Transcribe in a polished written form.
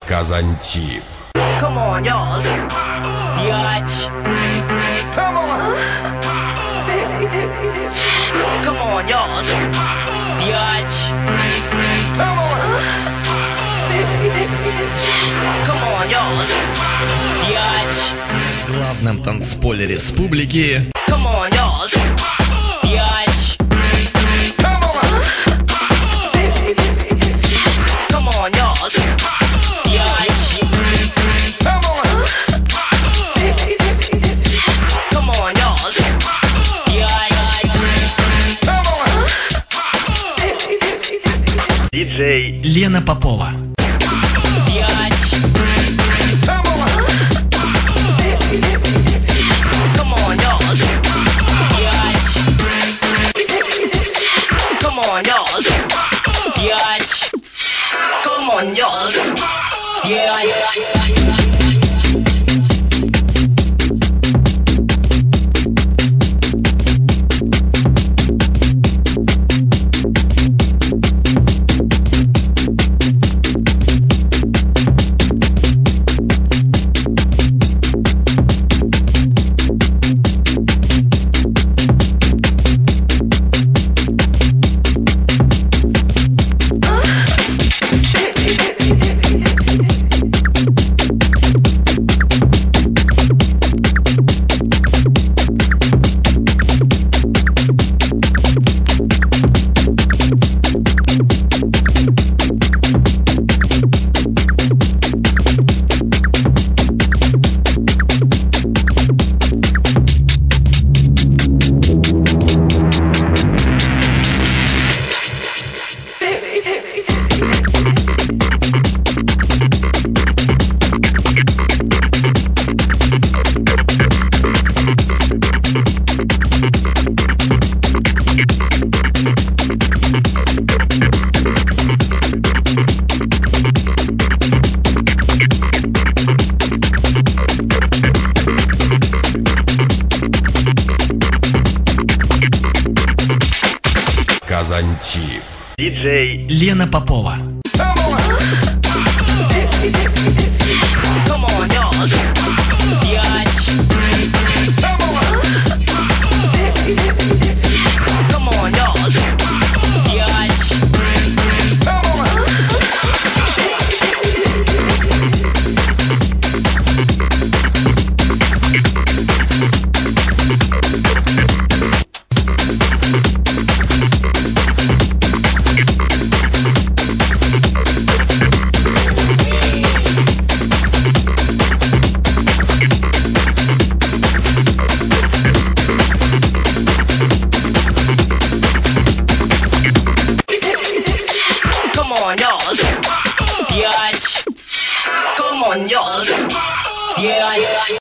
Казантип. Come on, y'all. Biatch. Come on. Come on, y'all. Biatch. Come on. Come on, y'all. Biatch. В главном танцполе республики. Come on, y'all. Biatch. Come on. Come on, y'all. Biatch. Come on. Come on, y'all. Biatch. Come on. Диджей Лена Попова. Biatch. Come on. Come on, y'all. Biatch. Come on, y'all. Biatch. Come on, y'all. Biatch. Казантип. Диджей Лена Попова. Come on. Come on, y'all. Biatch. Come on. Come on, y'all. Biatch. Come on. Come on, y'all. Biatch. Come on, y'all. Biatch.